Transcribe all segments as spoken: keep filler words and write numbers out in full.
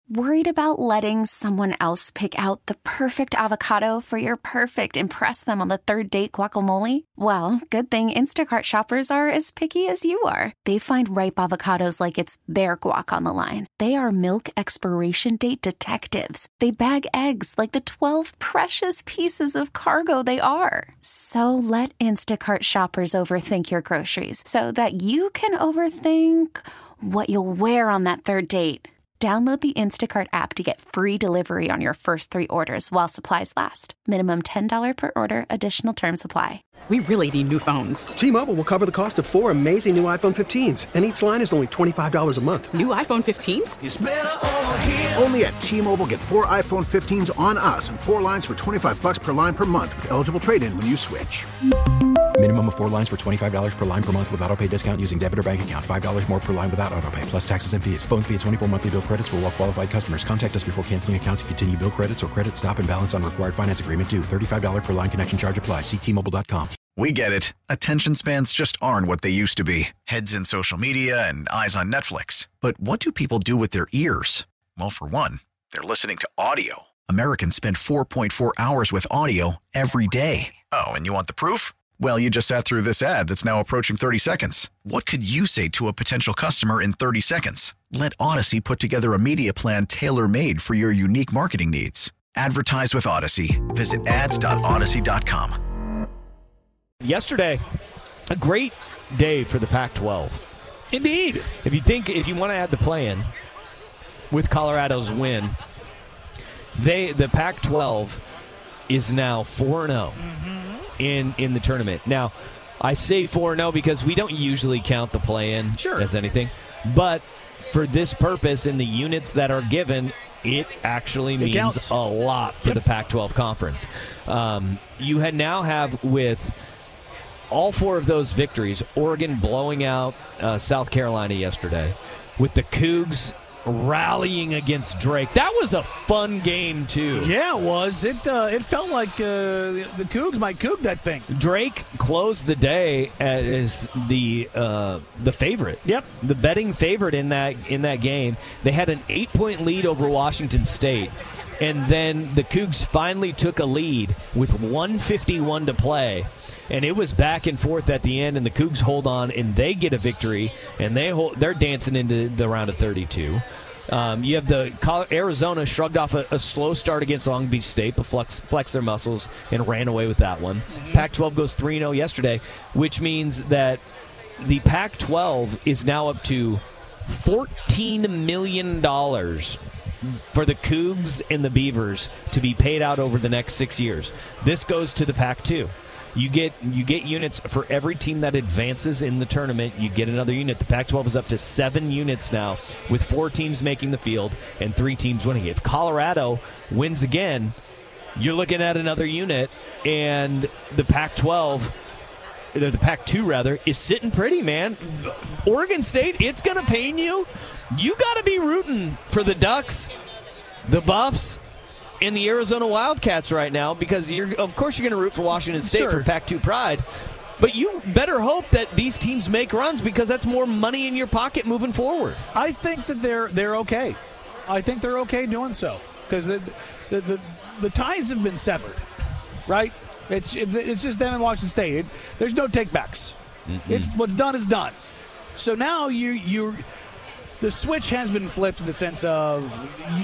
Worried about letting someone else pick out the perfect avocado for your perfect impress them on the third date guacamole? Well, good thing Instacart shoppers are as picky as you are. They find ripe avocados like it's their guac on the line. They are milk expiration date detectives. They bag eggs like the twelve precious pieces of cargo they are. So let Instacart shoppers overthink your groceries so that you can overthink what you'll wear on that third date. Download the Instacart app to get free delivery on your first three orders while supplies last. Minimum ten dollars per order. Additional terms apply. We really need new phones. T-Mobile will cover the cost of four amazing new iPhone fifteens, and each line is only twenty-five dollars a month. New iPhone fifteens? It's better over here. Only at T-Mobile, get four iPhone fifteens on us and four lines for twenty-five dollars per line per month with eligible trade-in when you switch. Minimum of four lines for twenty-five dollars per line per month with autopay discount using debit or bank account. five dollars more per line without autopay, plus taxes and fees. Phone fee at twenty-four monthly bill credits for well-qualified customers. Contact us before canceling account to continue bill credits or credit stop and balance on required finance agreement due. thirty-five dollars per line connection charge applies. See T Mobile dot com. We get it. Attention spans just aren't what they used to be. Heads in social media and eyes on Netflix. But what do people do with their ears? Well, for one, they're listening to audio. Americans spend four point four hours with audio every day. Oh, and you want the proof? Well, you just sat through this ad that's now approaching thirty seconds. What could you say to a potential customer in thirty seconds? Let Odyssey put together a media plan tailor-made for your unique marketing needs. Advertise with Odyssey. Visit ads dot odyssey dot com. Yesterday, a great day for the Pac twelve. Indeed. If you think, if you want to add the play-in with Colorado's win, they the Pac twelve is now four and oh mm-hmm. in, in the tournament. Now, I say four and oh because we don't usually count the play-in sure. as anything. But for this purpose, in the units that are given, it actually it means counts. a lot for yep. the Pac twelve conference. Um, you had now have with all four of those victories, Oregon blowing out uh, South Carolina yesterday, with the Cougs rallying against Drake. That was a fun game, too. Yeah, it was. It uh, it felt like uh, the Cougs might Coug that thing. Drake closed the day as the uh, the favorite. Yep. The betting favorite in that in that game. They had an eight-point lead over Washington State. And then the Cougs finally took a lead with one fifty-one to play. And it was back and forth at the end, and the Cougs hold on, and they get a victory, and they hold, they're dancing into the round of thirty-two. Um, you have the Arizona shrugged off a, a slow start against Long Beach State, but flex, flexed their muscles and ran away with that one. Mm-hmm. Pac twelve goes three and oh yesterday, which means that the Pac twelve is now up to fourteen million dollars for the Cougs and the Beavers to be paid out over the next six years. This goes to the Pac two. You get you get units for every team that advances in the tournament. You get another unit. The Pac twelve is up to seven units now, with four teams making the field and three teams winning. If Colorado wins again, you're looking at another unit, and the Pac twelve, or the Pac two rather, is sitting pretty, man. Oregon State, it's going to pain you. You got to be rooting for the Ducks, the Buffs, and the Arizona Wildcats right now, because you're, of course you're going to root for Washington State sure. for Pac two pride. But you better hope that these teams make runs, because that's more money in your pocket moving forward. I think that they're they're okay. I think they're okay doing so, because the the, the the ties have been severed, right? It's it, it's just them in Washington State. It, there's no takebacks. Mm-hmm. It's what's done is done. So now you you the switch has been flipped in the sense of you,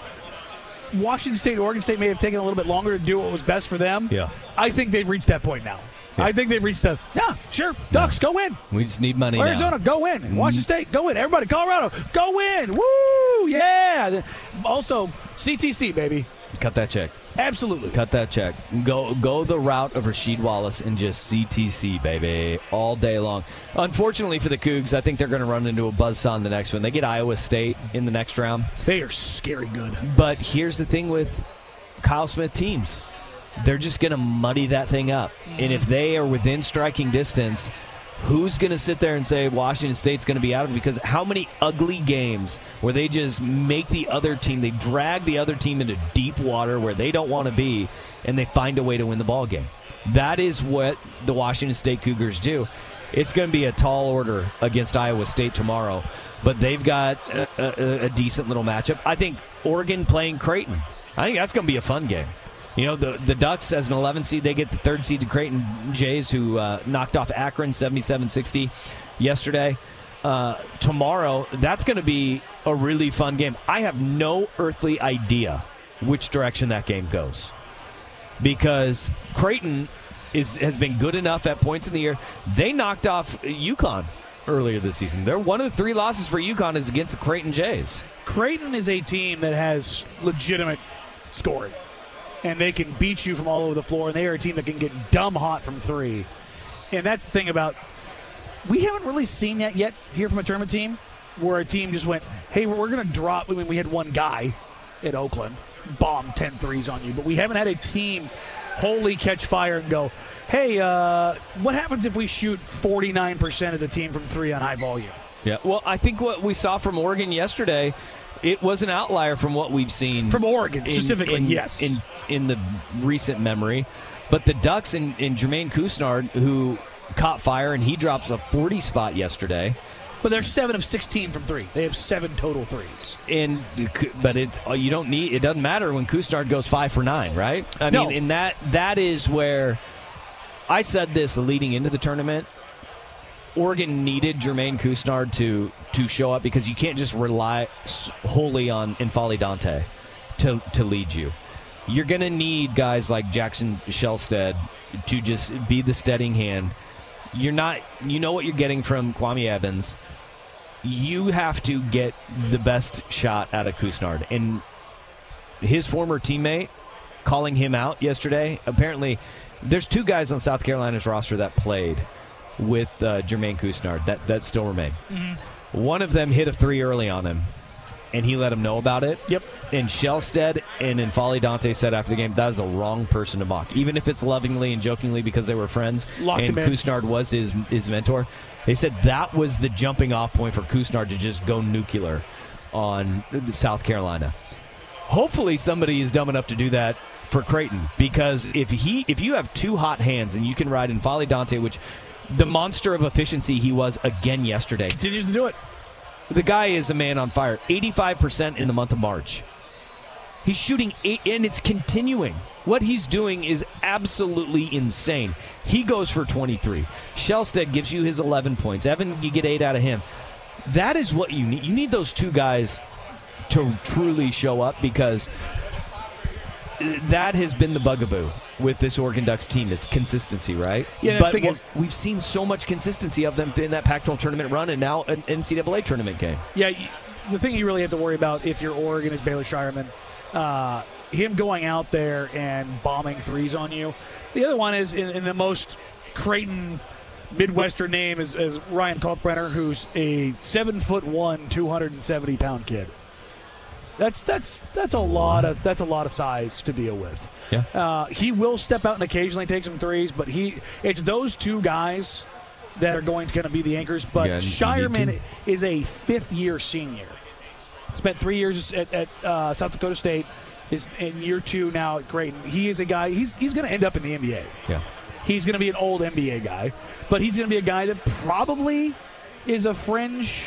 Washington State, Oregon State may have taken a little bit longer to do what was best for them. Yeah, I think they've reached that point now. Yeah. I think they've reached the, yeah, sure, Ducks, yeah. go win. We just need money Arizona, now. go win. Mm-hmm. Washington State, go win. Everybody, Colorado, go win. Woo, yeah. Also, C T C, baby. Cut that check. Absolutely. Cut that check. Go go the route of Rasheed Wallace and just C T C, baby, all day long. Unfortunately for the Cougs, I think they're going to run into a buzzsaw in the next one. They get Iowa State in the next round. They are scary good. But here's the thing with Kyle Smith teams. They're just going to muddy that thing up. And if they are within striking distance, who's going to sit there and say Washington State's going to be out of it? Because how many ugly games where they just make the other team, they drag the other team into deep water where they don't want to be, and they find a way to win the ball game. That is what the Washington State Cougars do. It's going to be a tall order against Iowa State tomorrow. but they've got a, a, a decent little matchup. I think Oregon playing Creighton. I think that's going to be a fun game. You know, the the Ducks as an eleven seed, they get the third seed to Creighton Jays, who uh, knocked off Akron seventy-seven sixty yesterday. Uh, tomorrow, that's going to be a really fun game. I have no earthly idea which direction that game goes, because Creighton is has been good enough at points in the year. They knocked off UConn earlier this season. They're one of the three losses for UConn is against the Creighton Jays. Creighton is a team that has legitimate scoring, and they can beat you from all over the floor, and they are a team that can get dumb hot from three. And that's the thing about, we haven't really seen that yet here from a tournament team, where a team just went, hey, we're going to drop. I mean, we had one guy at Oakland bomb ten threes on you, but we haven't had a team wholly catch fire and go, hey, uh, what happens if we shoot forty-nine percent as a team from three on high volume? Yeah, well, I think what we saw from Oregon yesterday, it was an outlier from what we've seen. From Oregon, in, specifically, in, yes. In, in the recent memory. But the Ducks and, and Jermaine Couisnard, who caught fire, and he drops a forty spot yesterday. But they're seven of sixteen from three. They have seven total threes. And but it's you don't need it doesn't matter when Couisnard goes five for nine, right? I no. mean, and that that is where I said this leading into the tournament. Oregon needed Jermaine Couisnard to to show up, because you can't just rely wholly on N'Faly Dante to to lead you. You're going to need guys like Jackson Shelstead to just be the steadying hand. You're not, you know what you're getting from Kwame Evans. You have to get the best shot out of Couisnard. And his former teammate calling him out yesterday, apparently there's two guys on South Carolina's roster that played with uh, Jermaine Couisnard that, that still remain. Mm-hmm. One of them hit a three early on him, and he let him know about it. Yep. And Shelstead and N'Faly Dante said after the game, that is the wrong person to mock. Even if it's lovingly and jokingly because they were friends, Locked and Couisnard was his his mentor. They said that was the jumping off point for Couisnard to just go nuclear on South Carolina. Hopefully somebody is dumb enough to do that for Creighton, because if he if you have two hot hands and you can ride N'Faly Dante, which the monster of efficiency he was again yesterday. Continues to do it. The guy is a man on fire. eighty-five percent in the month of March. He's shooting eight, and it's continuing. What he's doing is absolutely insane. He goes for twenty-three. Shelstead gives you his eleven points. Evan, you get eight out of him. That is what you need. You need those two guys to truly show up, because that has been the bugaboo with this Oregon Ducks team, is consistency, right? Yeah, but thing is, we've seen so much consistency of them in that Pac twelve tournament run, and now an N C double A tournament game. Yeah, the thing you really have to worry about if you're Oregon is Baylor Shireman, uh, him going out there and bombing threes on you. The other one is in, in the most Creighton Midwestern name is, is Ryan Kalkbrenner, who's a seven foot one, two hundred seventy pound kid. That's that's that's a lot of that's a lot of size to deal with. Yeah. Uh, he will step out and occasionally take some threes, but he it's those two guys that are going to kind of be the anchors. But yeah, Shireman is a fifth year senior. Spent three years at, at uh, South Dakota State. Is in year two now at Creighton. He is a guy. He's he's going to end up in the N B A. Yeah. He's going to be an old N B A guy, but he's going to be a guy that probably is a fringe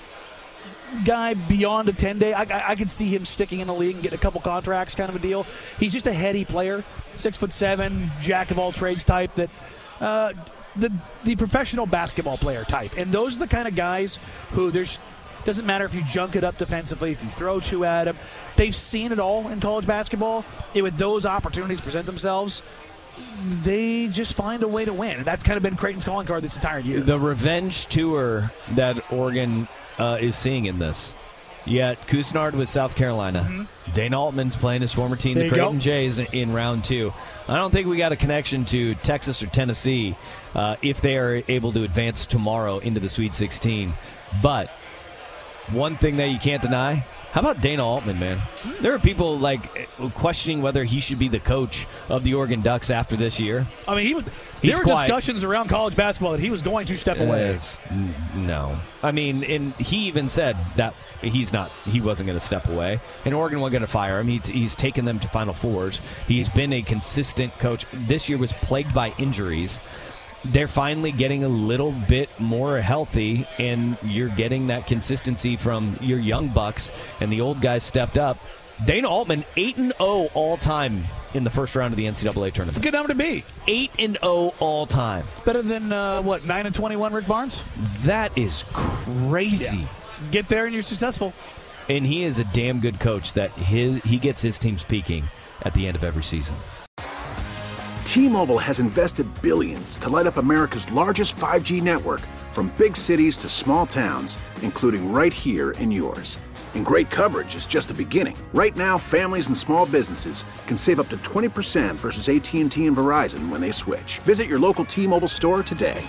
guy beyond a ten-day. I, I, I could see him sticking in the league and getting a couple contracts, kind of a deal. He's just a heady player, six foot seven, jack of all trades type. That uh, the the professional basketball player type, and those are the kind of guys who there's. Doesn't matter if you junk it up defensively, if you throw two at them. They've seen it all in college basketball. And with those opportunities present themselves, they just find a way to win. And that's kind of been Creighton's calling card this entire year. The revenge tour that Oregon uh, is seeing in this. Yet Couisnard with South Carolina. Mm-hmm. Dana Altman's playing his former team, there the Creighton Jays, in round two. I don't think we got a connection to Texas or Tennessee uh, if they are able to advance tomorrow into the Sweet sixteen. But one thing that you can't deny, how about Dana Altman, man? There are people like questioning whether he should be the coach of the Oregon Ducks after this year. I mean, he was, He's there were quiet. discussions around college basketball that he was going to step away. Uh, no. I mean, and he even said that he's not, he wasn't going to step away. And Oregon wasn't going to fire him. He, he's taken them to Final Fours. He's been a consistent coach. This year was plagued by injuries. they're finally getting a little bit more healthy, and you're getting that consistency from your young bucks, and the old guys stepped up. Dana Altman, eight and oh all-time in the first round of the N C double A tournament. It's a good number to be. eight and oh all-time. It's better than, uh, what, nine and twenty-one Rick Barnes? That is crazy. Yeah. Get there and you're successful. And he is a damn good coach that his he gets his teams peaking at the end of every season. T-Mobile has invested billions to light up America's largest five G network, from big cities to small towns, including right here in yours. And great coverage is just the beginning. Right now, families and small businesses can save up to twenty percent versus A T and T and Verizon when they switch. Visit your local T-Mobile store today.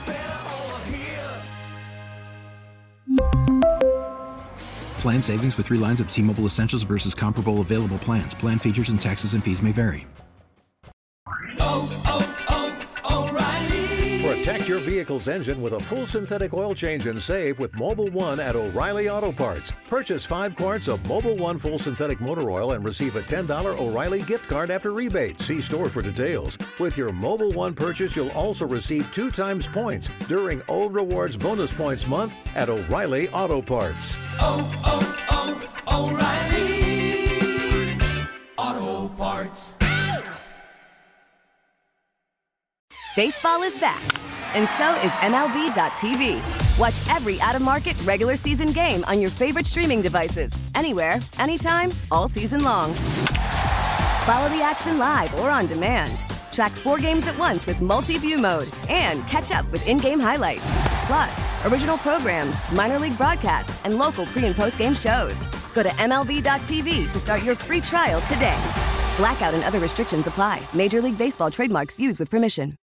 Plan savings with three lines of T-Mobile Essentials versus comparable available plans. Plan features and taxes and fees may vary. Protect your vehicle's engine with a full synthetic oil change and save with Mobil one at O'Reilly Auto Parts. Purchase five quarts of Mobil one full synthetic motor oil and receive a ten dollars O'Reilly gift card after rebate. See store for details. With your Mobil one purchase, you'll also receive two times points during O Rewards Bonus Points Month at O'Reilly Auto Parts. Oh, oh, oh, O'Reilly Auto Parts. Baseball is back, and so is M L B dot T V. Watch every out-of-market regular season game on your favorite streaming devices, anywhere, anytime, all season long. Follow the action live or on demand. Track four games at once with multi-view mode and catch up with in-game highlights. Plus, original programs, minor league broadcasts, and local pre- and post-game shows. Go to M L B dot T V to start your free trial today. Blackout and other restrictions apply. Major League Baseball trademarks used with permission.